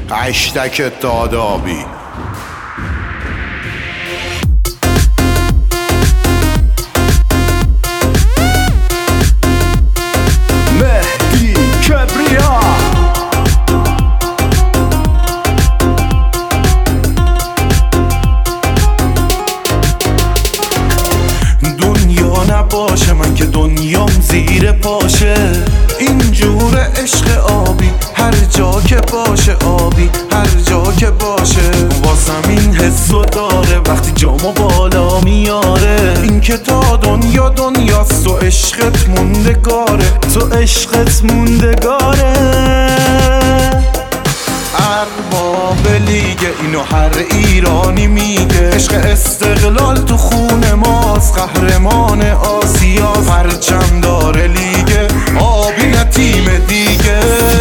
هشتک دادابی. مهدی کبریا دنیا نباشه من که دنیام زیر پاشه، اینجور عشق آبی هر جا که باشه، آبی هر جا که باشه. واسم این حسو داره وقتی جامو بالا میاره، این که تا دنیا دنیاست و عشقت موندگاره، تو عشقت موندگاره. ارباب لیگه اینو هر ایرانی میگه، عشق استقلال تو خون ماست، قهرمان آسیا پرچم داره لیگه، آبی نه تیم دیگه.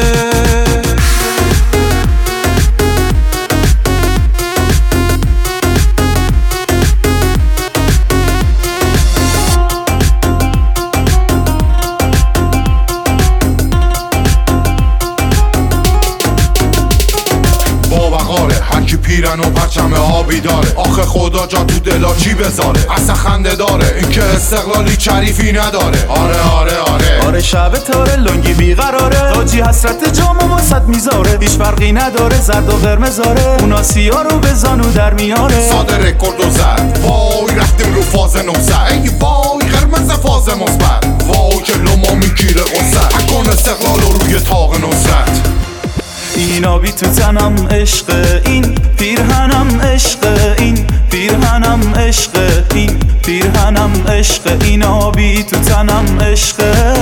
هرکی پیرن و پرچم آبی داره، آخه خدا جا تو دلا چی بذاره، اصلا خنده داره این که استقلالی چریفی نداره. آره شب تاره لنگی بیقراره، تاجی حسرت جام و وسط میذاره، هیچ فرقی نداره زرد و قرمزاره، اون آسیا رو به زانو در میاره. ساده رکوردو زد، وای رفتیم رو فاز 900، ای وای قرمز فاز مثبت، وای که لما میگیره قصت، اکن استقلال رو روی تاق نصرت. این آبی تو تنم عشق، این پیرهنم عشق، این پیرهنم عشق، این پیرهنم عشق، این آبی تو تنم عشق.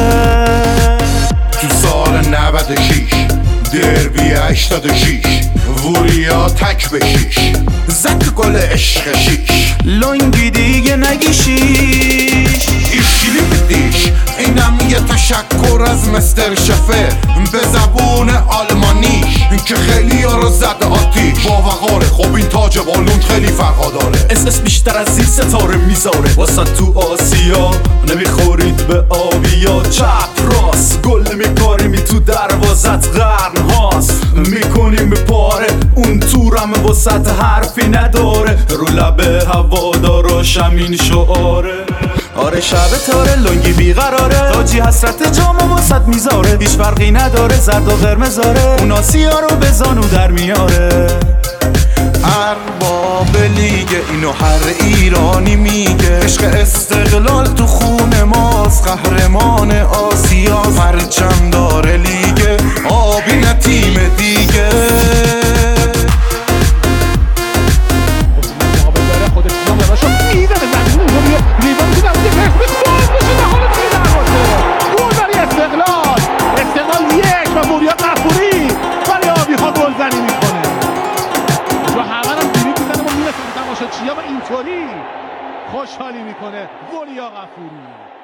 تو سال 96 دربی 86 وریا تک بشیش، زد گل عشق شیش، لنگی دیگه نگیشیش، ایشیلی بدیش. اینم یه تشکر از مستر شفه به زبون آلمانیش، این که خیلی ها رو زد آتیش، با وقاره. خب این تاج بالون خیلی فرقا داره، اسمش بیشتر از این ستاره میذاره، واسه تو آسیا نمیخورید به آبیا، چپ راست گل میکاریم تو دروازت قرن هاست، میکنیم پاره اون تورم واسط حرفی نداره، رو لب هواداراشم این شعاره. آره شب تاره لنگی بیقراره، تاجی حسرت جام و وسط میذاره، هیچ فرقی نداره زرد و قرمزاره، اون آسیا رو به زانو در میاره. ارباب لیگه اینو هر ایرانی میگه، عشق استقلال تو خون ماست، قهرمان آسیا پرچم داره لیگه، آبی نه تیم دیگه. و اینطوری خوشحالی میکنه وریا غفوری.